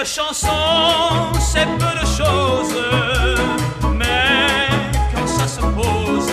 chanson, c'est peu de choses, mais quand ça se pose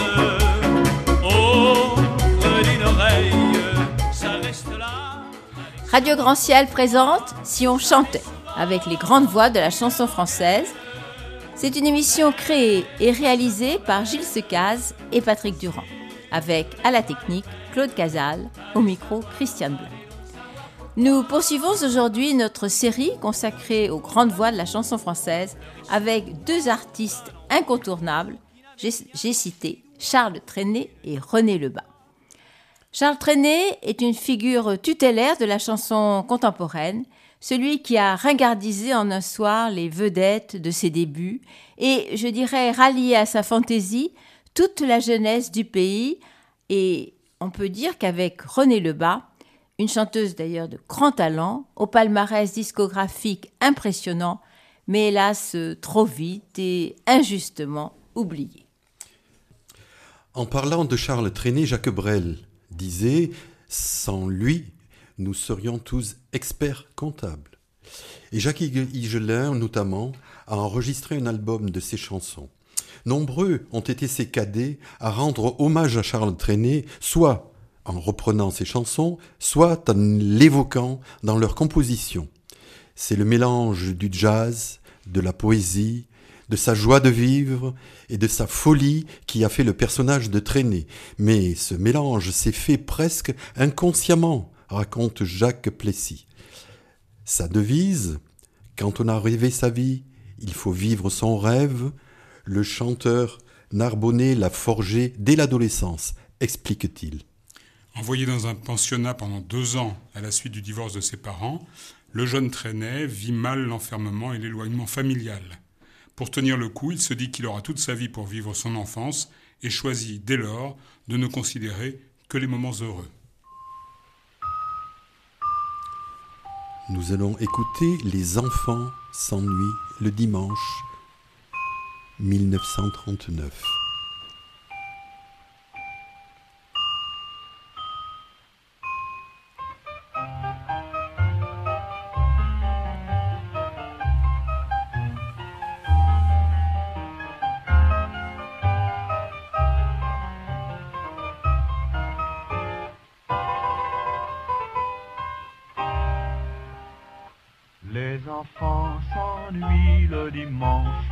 auprès d'une oreille, ça reste là. Radio Grand Ciel présente Si on chantait, avec les grandes voix de la chanson française. C'est une émission créée et réalisée par Gilles Secaz et Patrick Durand, avec à la technique Claude Casal, au micro Christiane Blanc. Nous poursuivons aujourd'hui notre série consacrée aux grandes voix de la chanson française avec deux artistes incontournables, j'ai cité Charles Trenet et René Lebas. Charles Trenet est une figure tutélaire de la chanson contemporaine, celui qui a ringardisé en un soir les vedettes de ses débuts et, je dirais, rallié à sa fantaisie toute la jeunesse du pays. Et on peut dire qu'avec René Lebas, une chanteuse d'ailleurs de grand talent, au palmarès discographique impressionnant, mais hélas trop vite et injustement oubliée. En parlant de Charles Trenet, Jacques Brel disait « Sans lui, nous serions tous experts comptables ». Et Jacques Higelin, notamment, a enregistré un album de ses chansons. Nombreux ont été ses cadets à rendre hommage à Charles Trenet, soit en reprenant ses chansons, soit en l'évoquant dans leurs compositions. C'est le mélange du jazz, de la poésie, de sa joie de vivre et de sa folie qui a fait le personnage de Trenet. Mais ce mélange s'est fait presque inconsciemment, raconte Jacques Plessy. Sa devise, « Quand on a rêvé sa vie, il faut vivre son rêve », le chanteur narbonnais l'a forgé dès l'adolescence, explique-t-il. Envoyé dans un pensionnat pendant 2 ans à la suite du divorce de ses parents, le jeune Trenet vit mal l'enfermement et l'éloignement familial. Pour tenir le coup, il se dit qu'il aura toute sa vie pour vivre son enfance et choisit dès lors de ne considérer que les moments heureux. Nous allons écouter Les enfants s'ennuient le dimanche 1939. Les enfants s'ennuient le dimanche,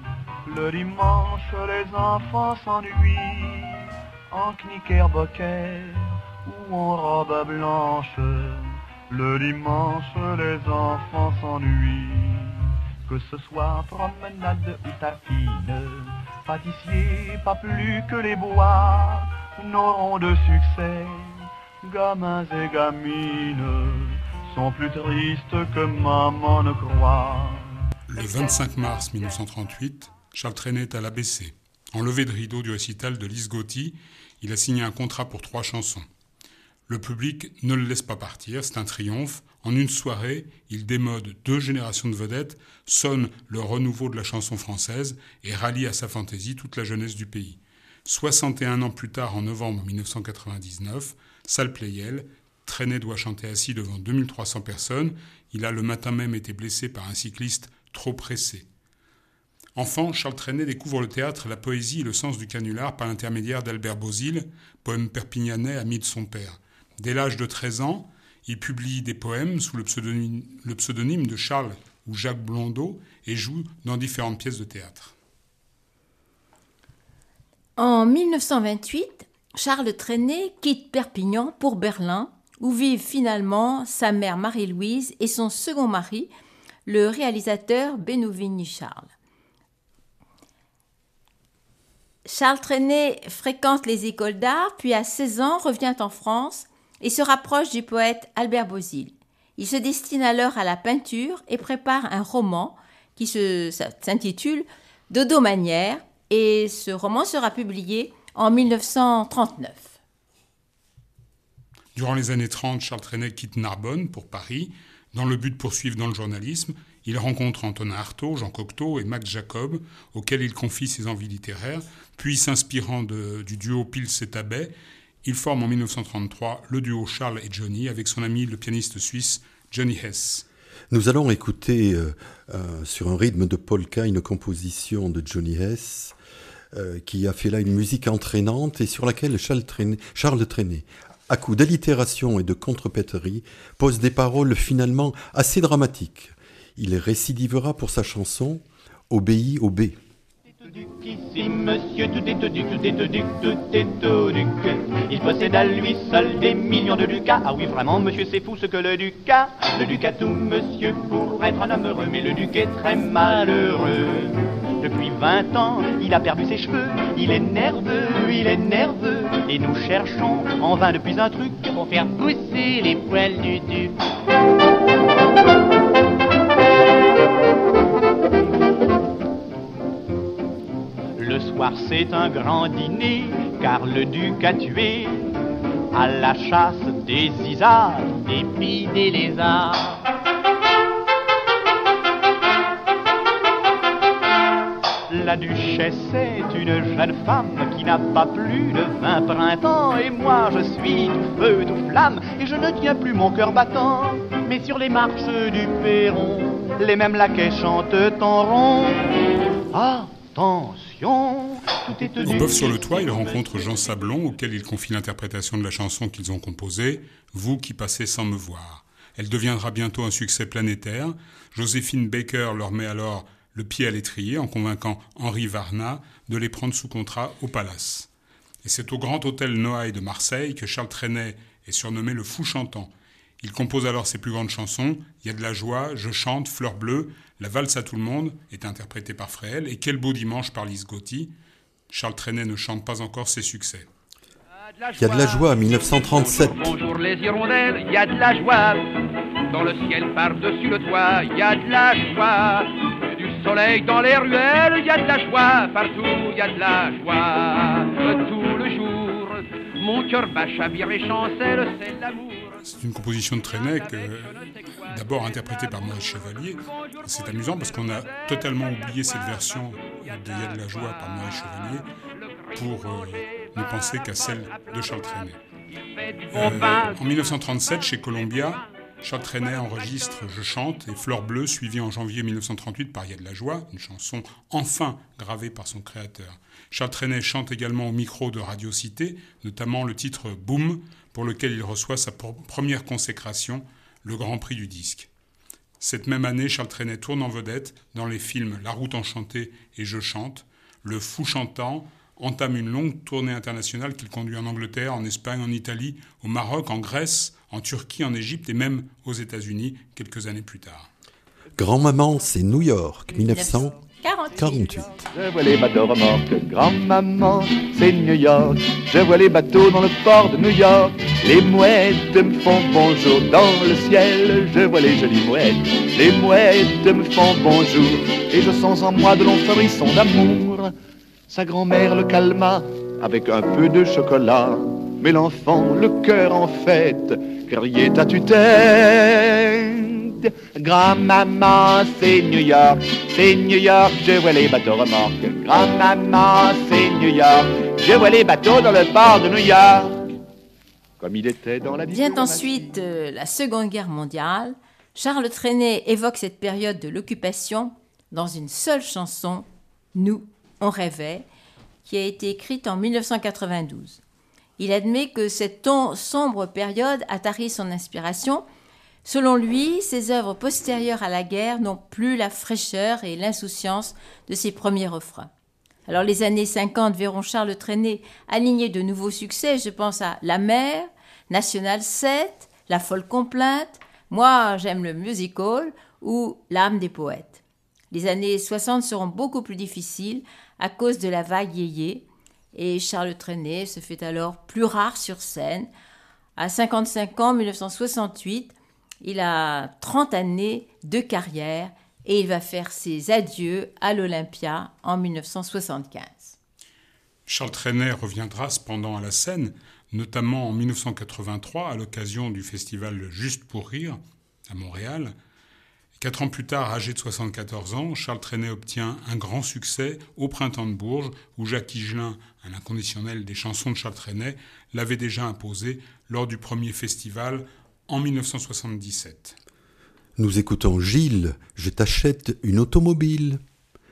les enfants s'ennuient en knickerbocker ou en robe blanche. Le dimanche, les enfants s'ennuient, que ce soit promenade ou tapine, pâtissier, pas plus que les bois n'auront de succès. Gamins et gamines sont plus tristes que maman ne croit. Le 25 mars 1938, Charles Trenet est à l'ABC. En levée de rideau du récital de Lise Gauthier, il a signé un contrat pour 3 chansons. Le public ne le laisse pas partir, c'est un triomphe. En une soirée, il démode 2 générations de vedettes, sonne le renouveau de la chanson française et rallie à sa fantaisie toute la jeunesse du pays. 61 ans plus tard, en novembre 1999, salle Pleyel, Trenet doit chanter assis devant 2300 personnes. Il a le matin même été blessé par un cycliste trop pressé. Enfant, Charles Trenet découvre le théâtre, la poésie et le sens du canular par l'intermédiaire d'Albert Bozil, poème perpignanais ami de son père. Dès l'âge de 13 ans, il publie des poèmes sous le pseudonyme de Charles ou Jacques Blondeau et joue dans différentes pièces de théâtre. En 1928, Charles Trenet quitte Perpignan pour Berlin, où vivent finalement sa mère Marie-Louise et son second mari, le réalisateur Bénouvigny Charles. Charles Trenet fréquente les écoles d'art, puis à 16 ans revient en France et se rapproche du poète Albert Bozil. Il se destine alors à la peinture et prépare un roman qui s'intitule Dodo Manière, et ce roman sera publié en 1939. Durant les années 30, Charles Trenet quitte Narbonne pour Paris. Dans le but de poursuivre dans le journalisme, il rencontre Antonin Artaud, Jean Cocteau et Max Jacob, auxquels il confie ses envies littéraires. Puis, s'inspirant du duo Pils et Tabet, il forme en 1933 le duo Charles et Johnny avec son ami le pianiste suisse Johnny Hess. Nous allons écouter sur un rythme de polka une composition de Johnny Hess qui a fait là une musique entraînante et sur laquelle Charles Trenet, à coup d'allitération et de contrepéterie, pose des paroles finalement assez dramatiques. Il récidivera pour sa chanson « Obéis au B ». Ici, monsieur, tout est duc, tout est duc, tout est duc. Il possède à lui seul des millions de ducats. Ah oui, vraiment, monsieur, c'est fou ce que le duc a. Le duc a tout, monsieur, pour être un homme heureux. Mais le duc est très malheureux. Depuis 20 ans, il a perdu ses cheveux. Il est nerveux, il est nerveux. Et nous cherchons en vain depuis un truc pour faire pousser les poils du duc. Le soir c'est un grand dîner, car le duc a tué à la chasse des isards, des pies, des lézards. La duchesse est une jeune femme qui n'a pas plus de 20 printemps. Et moi je suis tout feu, tout flamme, et je ne tiens plus mon cœur battant. Mais sur les marches du perron, les mêmes laquais chantent en rond. Attention, tout est Au Bœuf sur le toit, il rencontre Jean Sablon, auquel il confie l'interprétation de la chanson qu'ils ont composée, « Vous qui passez sans me voir ». Elle deviendra bientôt un succès planétaire. Joséphine Baker leur met alors le pied à l'étrier en convainquant Henri Varna de les prendre sous contrat au Palace. Et c'est au Grand Hôtel Noailles de Marseille que Charles Trenet est surnommé le fou chantant. Il compose alors ses plus grandes chansons, « Il y a de la joie »,« Je chante »,« Fleur bleue », « La valse à tout le monde » est interprétée par Fréhel et « Quel beau dimanche » par Lise Gotti. Charles Trenet ne chante pas encore ses succès. Il y a de la joie, 1937. Bonjour les hirondelles, il y a de la joie. Dans le ciel par-dessus le toit, il y a de la joie. Du soleil dans les ruelles, il y a de la joie. Partout, il y a de la joie. Tout le jour, mon cœur bat, chavire et chancelle, c'est l'amour. C'est une composition de Trenet d'abord interprétée par Maurice Chevalier. C'est amusant parce qu'on a totalement oublié cette version de « Il y a de la joie » par Maurice Chevalier pour ne penser qu'à celle de Charles Trenet. En 1937, chez Columbia, Charles Trenet enregistre « Je chante » et « Fleur bleue », suivi en janvier 1938 par « Il y a de la joie », une chanson enfin gravée par son créateur. Charles Trenet chante également au micro de Radio Cité, notamment le titre « Boum », pour lequel il reçoit sa première consécration, le Grand Prix du disque. Cette même année, Charles Trenet tourne en vedette dans les films La Route enchantée et Je chante. Le fou chantant entame une longue tournée internationale qu'il conduit en Angleterre, en Espagne, en Italie, au Maroc, en Grèce, en Turquie, en Égypte et même aux États-Unis quelques années plus tard. Grand-maman, c'est New York, 1948. Je vois les bateaux remorques, grand-maman, c'est New York. Je vois les bateaux dans le port de New York. Les mouettes me font bonjour dans le ciel. Je vois les jolies mouettes. Les mouettes me font bonjour. Et je sens en moi de longs frissons d'amour. Sa grand-mère le calma avec un peu de chocolat. Mais l'enfant, le cœur en fête, criait à tue-tête. Grand-maman, c'est New York, je vois les bateaux remorques. Grand-maman, c'est New York, je vois les bateaux dans le port de New York. Comme il était dans la Vient ensuite la Seconde Guerre mondiale. Charles Trenet évoque cette période de l'occupation dans une seule chanson, Nous, on rêvait, qui a été écrite en 1992. Il admet que cette sombre période a tari son inspiration. Selon lui, ses œuvres postérieures à la guerre n'ont plus la fraîcheur et l'insouciance de ses premiers refrains. Alors les années 50 verront Charles Trenet aligner de nouveaux succès, je pense à La Mer, National 7, La Folle Complainte, Moi j'aime le musical ou L'âme des poètes. Les années 60 seront beaucoup plus difficiles à cause de la vague yéyé et Charles Trenet se fait alors plus rare sur scène. À 55 ans, 1968, il a 30 années de carrière et il va faire ses adieux à l'Olympia en 1975. Charles Trenet reviendra cependant à la scène, notamment en 1983 à l'occasion du festival Juste pour rire à Montréal. 4 ans plus tard, âgé de 74 ans, Charles Trenet obtient un grand succès au Printemps de Bourges, où Jacques Higelin, un inconditionnel des chansons de Charles Trenet, l'avait déjà imposé lors du premier festival en 1977. Nous écoutons Gilles, je t'achète une automobile.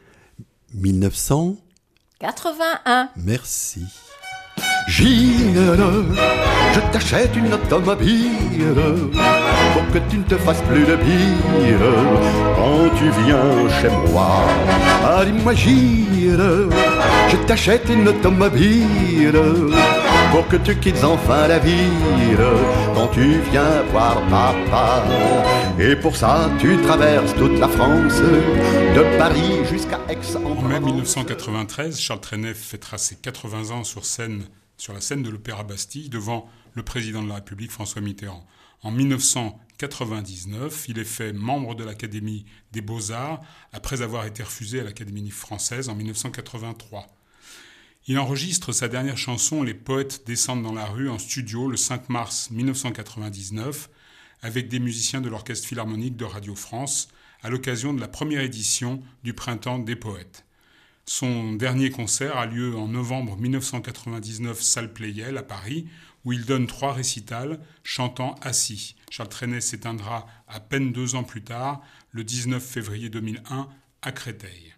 1981. Merci. Gilles, je t'achète une automobile pour que tu ne te fasses plus de bile quand tu viens chez moi. Ah, dis-moi Gilles, je t'achète une automobile pour que tu quittes enfin la ville quand tu viens voir papa. Et pour ça, tu traverses toute la France, de Paris jusqu'à Aix-en-Provence. En mai 1993, Charles Trenet fêtera ses 80 ans sur la scène de l'Opéra Bastille devant le président de la République, François Mitterrand. En 1999, il est fait membre de l'Académie des Beaux-Arts après avoir été refusé à l'Académie française en 1983. Il enregistre sa dernière chanson « Les poètes descendent dans la rue » en studio le 5 mars 1999 avec des musiciens de l'Orchestre Philharmonique de Radio France à l'occasion de la première édition du Printemps des Poètes. Son dernier concert a lieu en novembre 1999, salle Pleyel à Paris, où il donne 3 récitals, chantant assis. Charles Trenet s'éteindra à peine 2 ans plus tard, le 19 février 2001, à Créteil.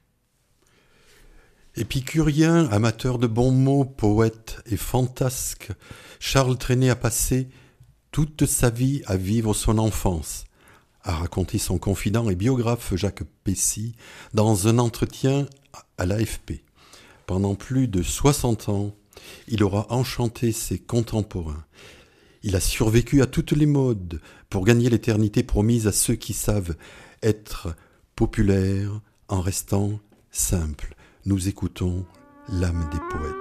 Épicurien, amateur de bons mots, poète et fantasque, Charles Trenet a passé toute sa vie à vivre son enfance, a raconté son confident et biographe Jacques Pessy dans un entretien à l'AFP. Pendant plus de 60 ans, il aura enchanté ses contemporains. Il a survécu à toutes les modes pour gagner l'éternité promise à ceux qui savent être populaires en restant simples. Nous écoutons l'âme des poètes.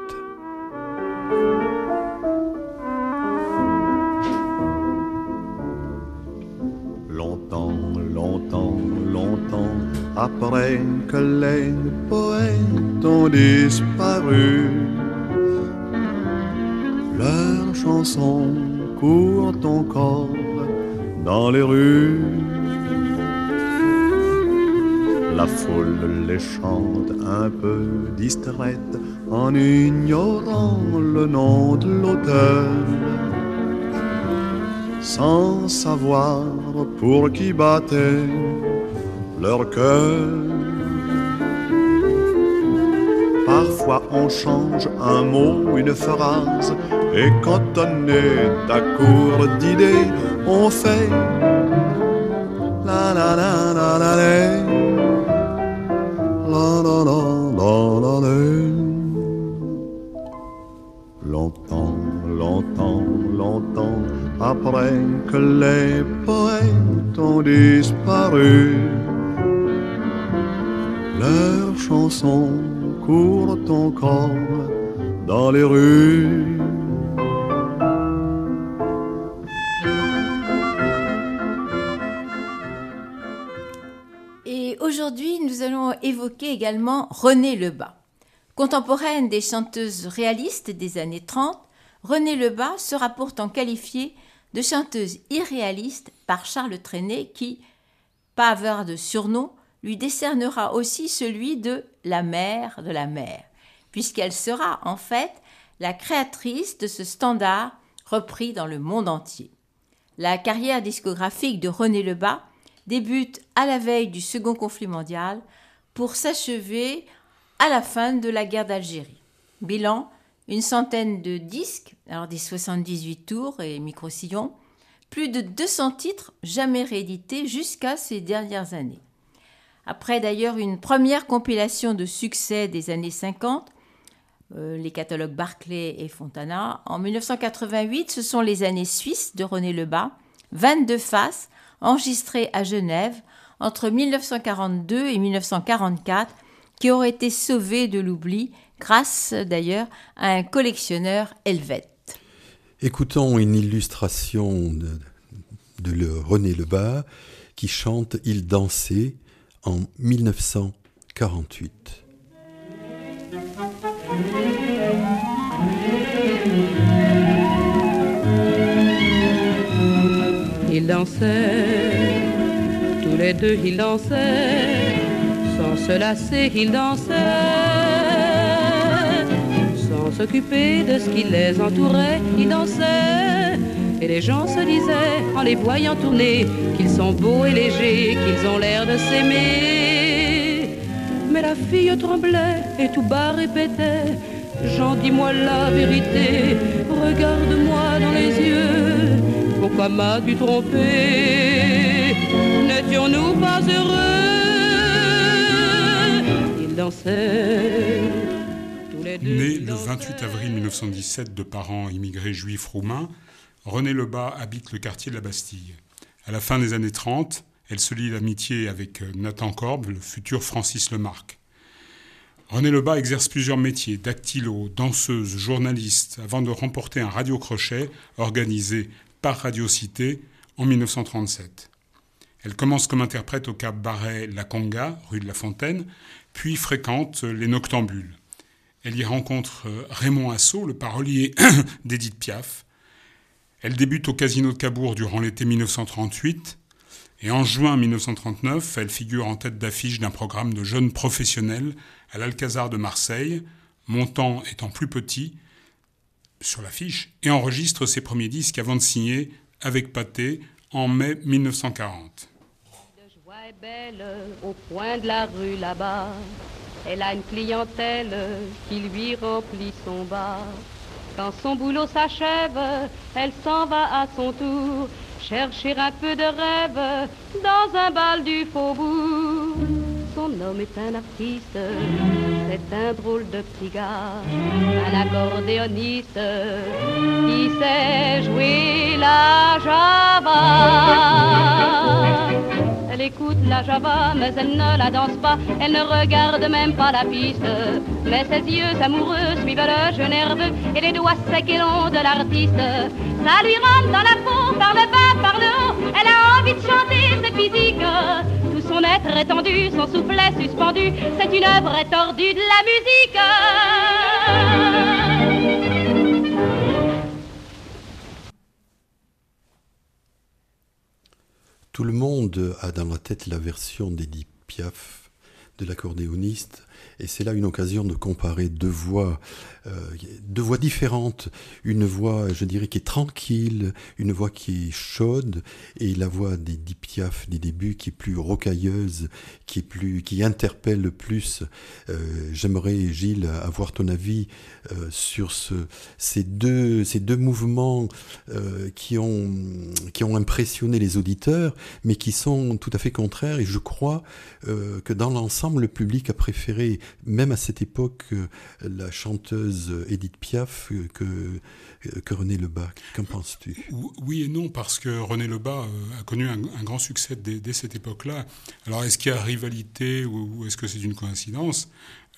Longtemps, longtemps, longtemps après que les poètes ont disparu, leurs chansons courent encore dans les rues. La foule les chante un peu distraite en ignorant le nom de l'auteur, sans savoir pour qui battait leur cœur. Parfois on change un mot, une phrase, et quand on est à court d'idées, on fait la la la la la la la la la la la. Longtemps, longtemps, longtemps après que les poètes ont disparu, leurs chansons courent encore dans les rues. Et aujourd'hui, nous allons évoquer également Renée Lebas. Contemporaine des chanteuses réalistes des années 30, Renée Lebas sera pourtant qualifiée de chanteuse irréaliste par Charles Trenet qui, pas avare de surnom, lui décernera aussi celui de la mère de la mer, puisqu'elle sera en fait la créatrice de ce standard repris dans le monde entier. La carrière discographique de Renée Lebas débute à la veille du second conflit mondial pour s'achever à la fin de la guerre d'Algérie. Bilan, une centaine de disques, alors des 78 tours et micro-sillons, plus de 200 titres jamais réédités jusqu'à ces dernières années. Après d'ailleurs une première compilation de succès des années 50, les catalogues Barclay et Fontana, en 1988, ce sont les années suisses de Renée Lebas, 22 faces enregistrées à Genève entre 1942 et 1944, qui auraient été sauvées de l'oubli grâce d'ailleurs à un collectionneur helvète. Écoutons une illustration de Renée Lebas qui chante « Il dansait » en 1948. Ils dansaient, tous les deux ils dansaient, sans se lasser ils dansaient, sans s'occuper de ce qui les entourait, ils dansaient, et les gens se disaient, en les voyant tourner, qu'ils sont beaux et légers, qu'ils ont l'air de s'aimer. Mais la fille tremblait et tout bas répétait, Jean, dis-moi la vérité, regarde-moi dans les yeux, pourquoi m'as-tu trompé? N'étions-nous pas heureux? Ils dansaient tous les deux. Né le 28 avril 1917 de parents immigrés juifs roumains, Renée Lebas habite le quartier de la Bastille. À la fin des années 30, elle se lie d'amitié avec Nathan Korb, le futur Francis Lemarque. Renée Lebas exerce plusieurs métiers, dactylo, danseuse, journaliste, avant de remporter un radio-crochet organisé par Radio Cité en 1937. Elle commence comme interprète au cabaret La Conga, rue de la Fontaine, puis fréquente les Noctambules. Elle y rencontre Raymond Assau, le parolier d'Édith Piaf. Elle débute au Casino de Cabourg durant l'été 1938. Et en juin 1939, elle figure en tête d'affiche d'un programme de jeunes professionnels à l'Alcazar de Marseille, montant étant plus petit sur l'affiche, et enregistre ses premiers disques avant de signer avec Pathé en mai 1940. De joie est belle au coin de la rue là-bas. Elle a une clientèle qui lui remplit son bar. Quand son boulot s'achève, elle s'en va à son tour chercher un peu de rêve dans un bal du faubourg. Son homme est un artiste, c'est un drôle de petit gars, un accordéoniste qui sait jouer la java. Elle écoute la java, mais elle ne la danse pas, elle ne regarde même pas la piste. Mais ses yeux amoureux suivent le jeu nerveux et les doigts secs et longs de l'artiste. Ça lui rentre dans la peau, par le bas, par le haut, elle a envie de chanter, c'est physique. Tout son être étendu, son soufflet suspendu, c'est une œuvre étordue de la musique. Tout le monde a dans la tête la version d'Édith Piaf, de l'accordéoniste, et c'est là une occasion de comparer deux voix différentes. Une voix, je dirais, qui est tranquille, une voix qui est chaude, et la voix d'Édith Piaf des débuts qui est plus rocailleuse, qui interpelle plus. J'aimerais, Gilles, avoir ton avis sur ces deux mouvements qui ont impressionné les auditeurs, mais qui sont tout à fait contraires. Et je crois que dans l'ensemble, le public a préféré, même à cette époque, la chanteuse Édith Piaf que Renée Lebas. Qu'en penses-tu ? Oui et non, parce que Renée Lebas a connu un grand succès dès cette époque-là. Alors, est-ce qu'il y a rivalité ou est-ce que c'est une coïncidence ?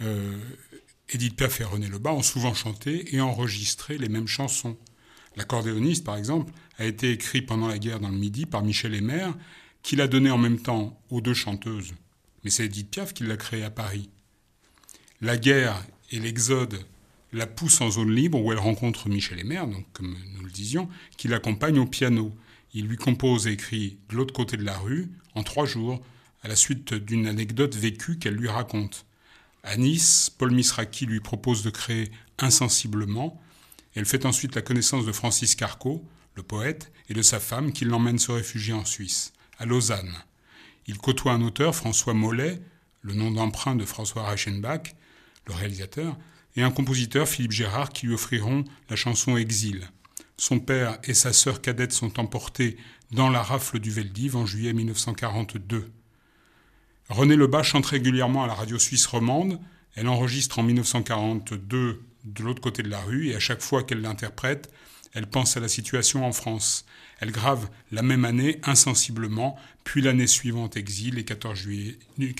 Édith Piaf et Renée Lebas ont souvent chanté et enregistré les mêmes chansons. L'accordéoniste, par exemple, a été écrit pendant la guerre dans le Midi par Michel Aymers, qui l'a donné en même temps aux deux chanteuses. Mais c'est Édith Piaf qui l'a créé à Paris. La guerre et l'exode la poussent en zone libre où elle rencontre Michel Aymers, donc comme nous le disions, qui l'accompagne au piano. Il lui compose et écrit De l'autre côté de la rue en 3 jours, à la suite d'une anecdote vécue qu'elle lui raconte. À Nice, Paul Misraki lui propose de créer Insensiblement. Elle fait ensuite la connaissance de Francis Carco, le poète, et de sa femme qui l'emmène se réfugier en Suisse, à Lausanne. Il côtoie un auteur, François Mollet, le nom d'emprunt de François Reichenbach, le réalisateur, et un compositeur, Philippe Gérard, qui lui offriront la chanson Exil. Son père et sa sœur cadette sont emportés dans la rafle du Veldiv en juillet 1942. Renée Lebas chante régulièrement à la radio suisse romande. Elle enregistre en 1942 De l'autre côté de la rue, et à chaque fois qu'elle l'interprète, elle pense à la situation en France. Elle grave la même année Insensiblement, puis l'année suivante Exil et 14 juillet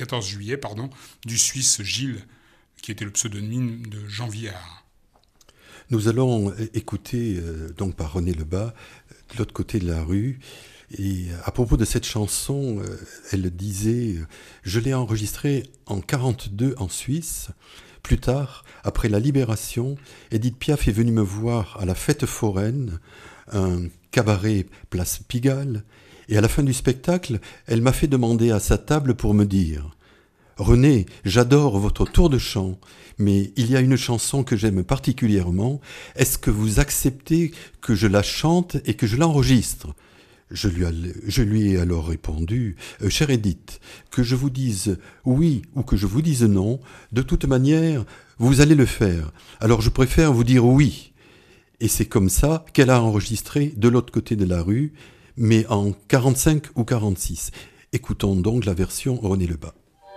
du Suisse Gilles, qui était le pseudonyme de Jean Viard. Nous allons écouter donc par Renée Lebas De l'autre côté de la rue. Et à propos de cette chanson, elle disait « Je l'ai enregistrée en 1942 en Suisse. Plus tard, après la Libération, Édith Piaf est venue me voir à la Fête foraine, un cabaret place Pigalle, et à la fin du spectacle, elle m'a fait demander à sa table pour me dire « René, j'adore votre tour de chant, mais il y a une chanson que j'aime particulièrement. Est-ce que vous acceptez que je la chante et que je l'enregistre ? Je lui ai alors répondu, chère Edith, que je vous dise oui ou que je vous dise non, de toute manière, vous allez le faire. Alors je préfère vous dire oui. Et c'est comme ça qu'elle a enregistré de l'autre côté de la rue, mais en 45 ou 46. Écoutons donc la version René Lebas.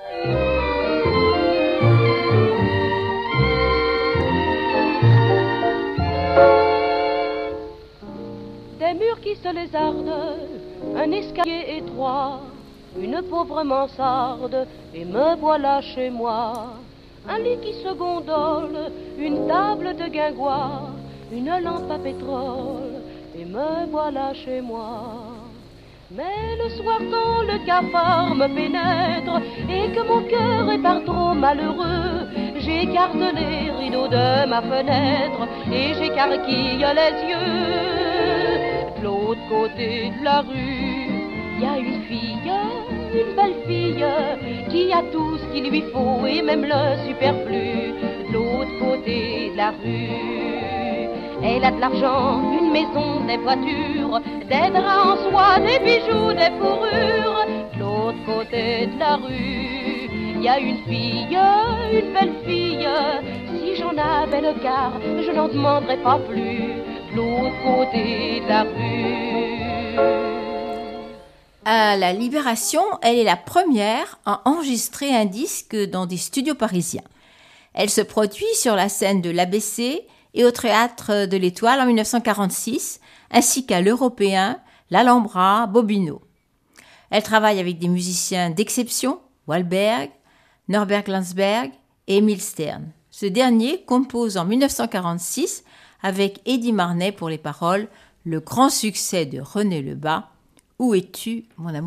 Des murs qui se lézardent, un escalier étroit, une pauvre mansarde, et me voilà chez moi. Un lit qui se gondole, une table de guingois, une lampe à pétrole, et me voilà chez moi. Mais le soir quand le cafard me pénètre et que mon cœur est par trop malheureux, j'écarte les rideaux de ma fenêtre et j'écarquille les yeux. De l'autre côté de la rue, y a une fille, une belle fille, qui a tout ce qu'il lui faut et même le superflu. De l'autre côté de la rue, elle a de l'argent, une maison, des voitures, des draps en soie, des bijoux, des fourrures. De l'autre côté de la rue, y a une fille, une belle fille. Si j'en avais le quart, je n'en demanderais pas plus. De l'autre côté de la rue. À la Libération, elle est la première à enregistrer un disque dans des studios parisiens. Elle se produit sur la scène de l'ABC et au Théâtre de l'Étoile en 1946, ainsi qu'à l'Européen, l'Alhambra, Bobino. Elle travaille avec des musiciens d'exception, Wahlberg, Norbert Glansberg et Emile Stern. Ce dernier compose en 1946, avec Eddie Marnay pour les paroles, le grand succès de René Lebas, « Où es-tu, mon amour ?»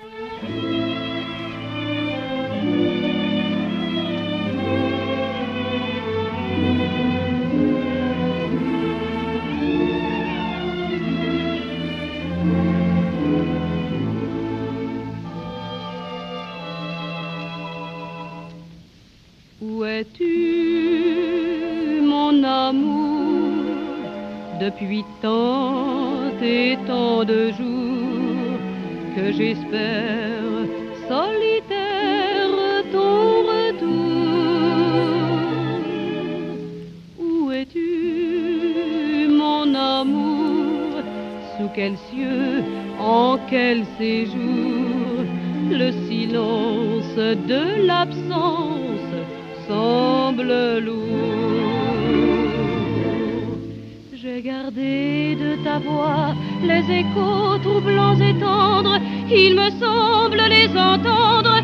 Où es-tu, mon amour, depuis tant et tant de jours que j'espère solitaire ton retour. Où es-tu, mon amour, sous quels cieux, en quel séjour, le silence de l'absence semble lourd. J'ai gardé de ta voix les échos troublants et tendres, il me semble les entendre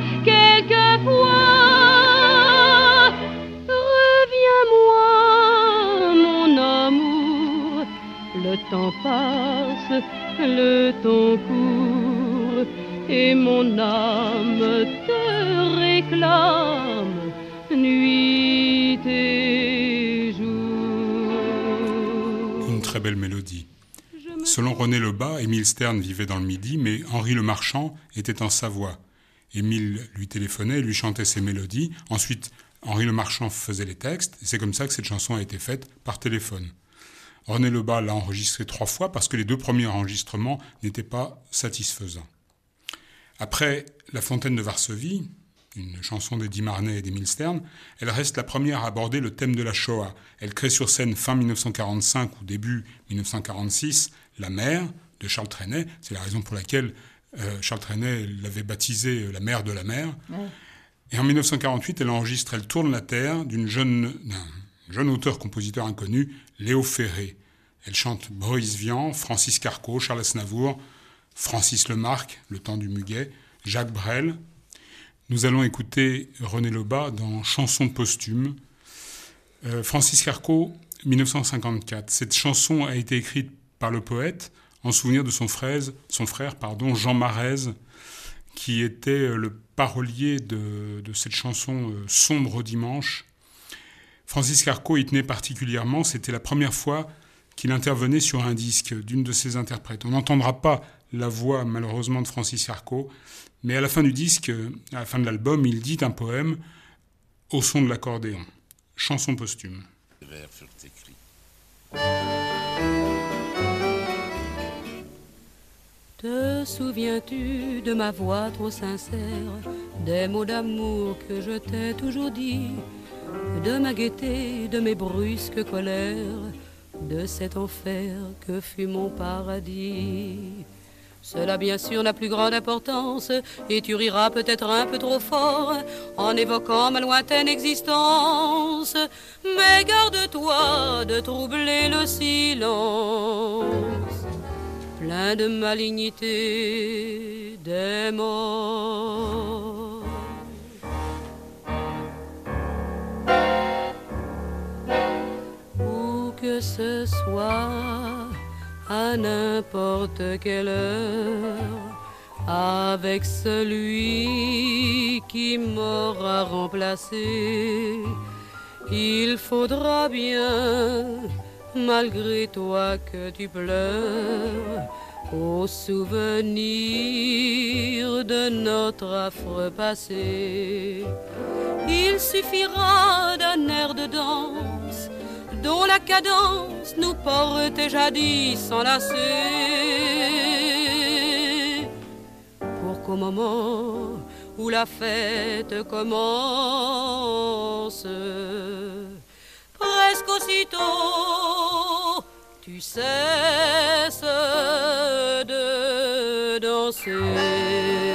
quelquefois. Reviens-moi, mon amour, le temps passe, le temps court, et mon âme te réclame nuit et jour. Une très belle mélodie. Selon René Lebas, Émile Stern vivait dans le Midi, mais Henri Lemarchand était en Savoie. Émile lui téléphonait et lui chantait ses mélodies. Ensuite, Henri Lemarchand faisait les textes, et c'est comme ça que cette chanson a été faite par téléphone. René Lebas l'a enregistrée 3 fois parce que les 2 premiers enregistrements n'étaient pas satisfaisants. Après La Fontaine de Varsovie, une chanson d'Eddie Marnay et d'Émile Stern, elle reste la première à aborder le thème de la Shoah. Elle crée sur scène fin 1945 ou début 1946 La mer de Charles Trenet. C'est la raison pour laquelle Charles Trenet l'avait baptisée La mer de la mer. Ouais. Et en 1948, elle enregistre Elle tourne la terre d'un jeune auteur-compositeur inconnu, Léo Ferré. Elle chante Boris Vian, Francis Carco, Charles Aznavour, Francis Lemarque, Le temps du muguet, Jacques Brel. Nous allons écouter René Lebas dans Chanson posthume. Francis Carco, 1954. Cette chanson a été écrite par le poète en souvenir de son frère Jean Marez, qui était le parolier de cette chanson Sombre dimanche. Francis Carco y tenait particulièrement, c'était la première fois qu'il intervenait sur un disque d'une de ses interprètes. On n'entendra pas la voix malheureusement de Francis Yarko. Mais à la fin du disque, à la fin de l'album, il dit un poème au son de l'accordéon. Chanson posthume. Les vers furent écrits. Te souviens-tu de ma voix trop sincère, des mots d'amour que je t'ai toujours dit, de ma gaieté, de mes brusques colères, de cet enfer que fut mon paradis? Cela bien sûr n'a plus grande importance, et tu riras peut-être un peu trop fort en évoquant ma lointaine existence. Mais garde-toi de troubler le silence plein de malignité des morts. Où que ce soit, à n'importe quelle heure, avec celui qui m'aura remplacé, il faudra bien, malgré toi, que tu pleures au souvenir de notre affreux passé. Il suffira d'un air de danse dont la cadence nous portait jadis s'enlacer, pour qu'au moment où la fête commence, presque aussitôt tu cesses de danser.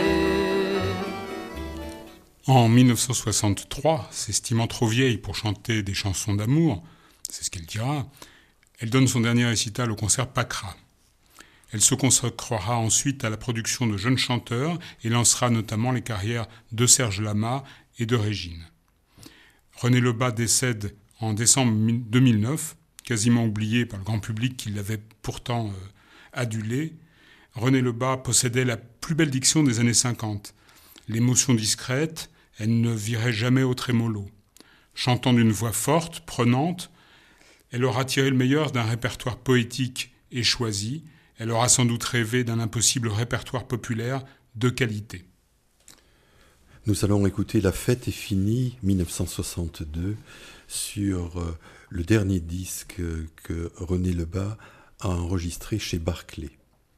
En 1963, s'estimant trop vieille pour chanter des chansons d'amour, c'est ce qu'elle dira, elle donne son dernier récital au concert Pacra. Elle se consacrera ensuite à la production de jeunes chanteurs et lancera notamment les carrières de Serge Lama et de Régine. René Lebas décède en décembre 2009, quasiment oublié par le grand public qui l'avait pourtant adulé. René Lebas possédait la plus belle diction des années 50. L'émotion discrète, elle ne virait jamais au trémolo. Chantant d'une voix forte, prenante, elle aura tiré le meilleur d'un répertoire poétique et choisi. Elle aura sans doute rêvé d'un impossible répertoire populaire de qualité. Nous allons écouter La fête est finie, 1962, sur le dernier disque que René Lebas a enregistré chez Barclay.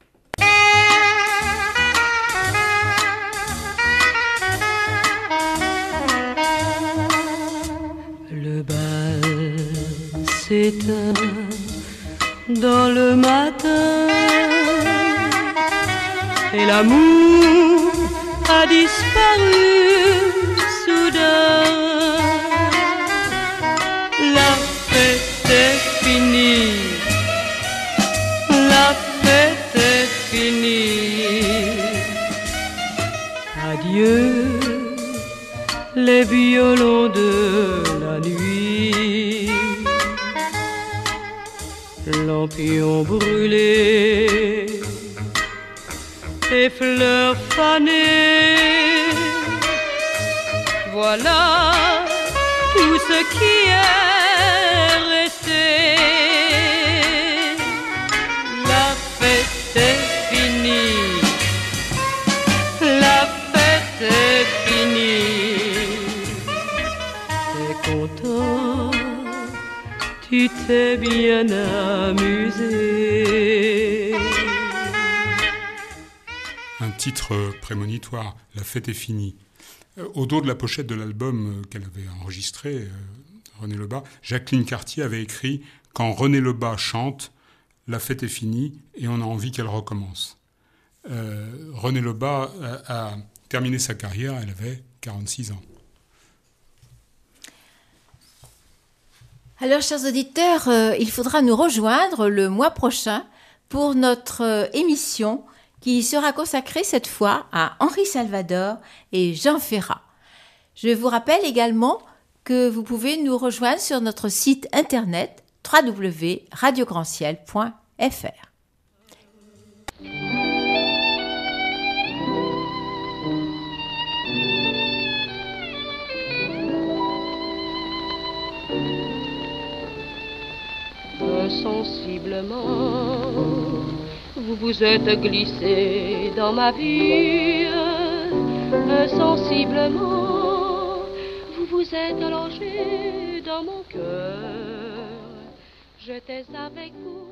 Le bal s'éteint dans le matin et l'amour a disparu soudain. La fête est finie, la fête est finie. Adieu les violons de la nuit, lampions brûlés et fleurs fanées. Voilà tout ce qui est resté. La fête est finie, la fête est finie. T'es content, tu t'es bien amusé. Un titre prémonitoire, La fête est finie. Au dos de la pochette de l'album qu'elle avait enregistré, René Lebas, Jacqueline Cartier avait écrit « Quand René Lebas chante, la fête est finie et on a envie qu'elle recommence ». René Lebas a terminé sa carrière, elle avait 46 ans. Alors, chers auditeurs, il faudra nous rejoindre le mois prochain pour notre émission qui sera consacrée cette fois à Henri Salvador et Jean Ferrat. Je vous rappelle également que vous pouvez nous rejoindre sur notre site internet www.radiograndciel.fr. Sensiblement, vous vous êtes glissé dans ma vie, sensiblement, vous vous êtes allongé dans mon cœur. J'étais avec vous.